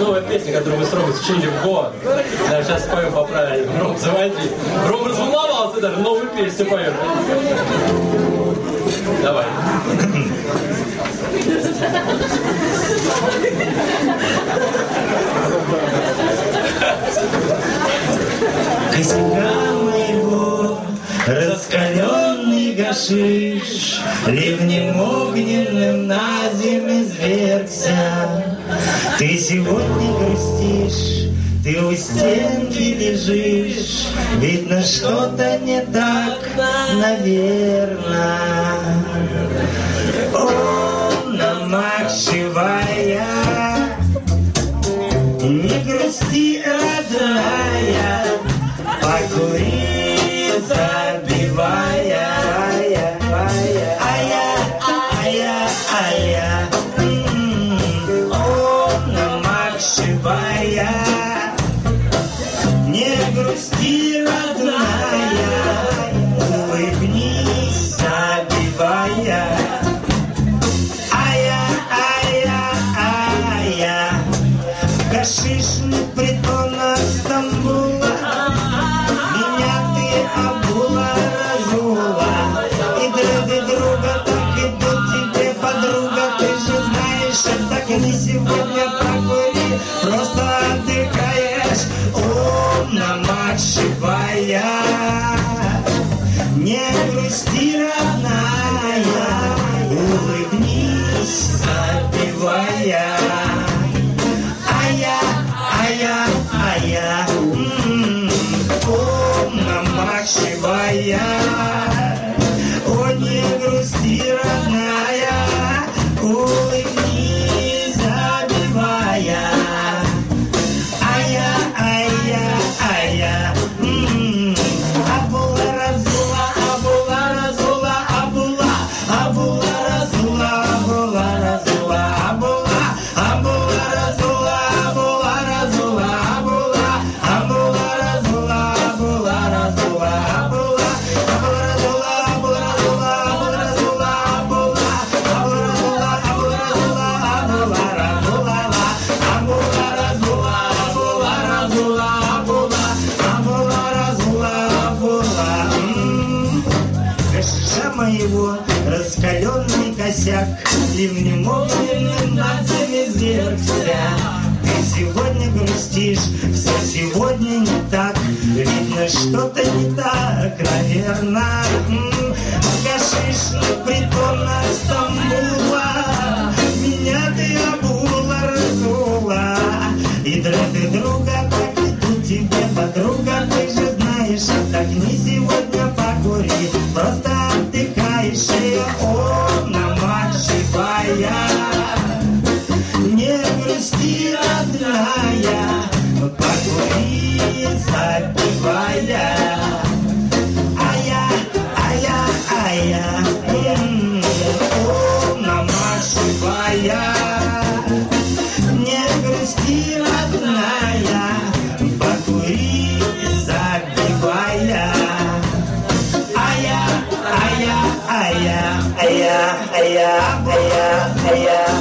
новая песня, которую мы с Ромой сочинили в год. Да, сейчас споем по правильному. Ром, заводи. Ром разволновался даже, новую песню поем. Давай. Косяка моего раскаленный гашиш ливнем огненным на землю извергся. Ты сегодня грустишь, ты у стенки лежишь, видно, что-то не так, наверно. Ом Намах Шивая, не грусти, родная, покури, забивая. Ая, Ом Намах Шивая, не грусти, родная, улыбнись, забивая. Гашишный притонах Стамбула, меня ты обула, разула. И дреды друга так идут тебе, подруга. Ты же знаешь, это не сегодня покури, просто отдыхаешь. Ом Намах Шивая, не грусти, родная, улыбнись, забивая. Ом Намах Шивая, о, не грусти, родная, улыбнись, забивая. Абула разула, абула разула, абула, абула разула, абула разула, абула, абула разула, абула разула, абула, абула разула, абула разула, абула, абула разула, абула разула, абула разула, абула, абула разула, абула разула, абула разула, абула разула, абула разула, абула. Каша моего раскаленный косяк ливнем огненным на землю извергся. Ты сегодня грустишь, все сегодня не так, видно, что-то не так, наверно. В гашишных притонах Стамбула меня ты обула, разула. И дреды друга так идут тебе, подруга. Ты же знаешь, так не сегодня покури, просто отдыхаешь. Ом Намах Шивая, не грусти, родная, покури, забивая. Ом Намах Шивая, не грусти, родная, покури, забивая. Ая,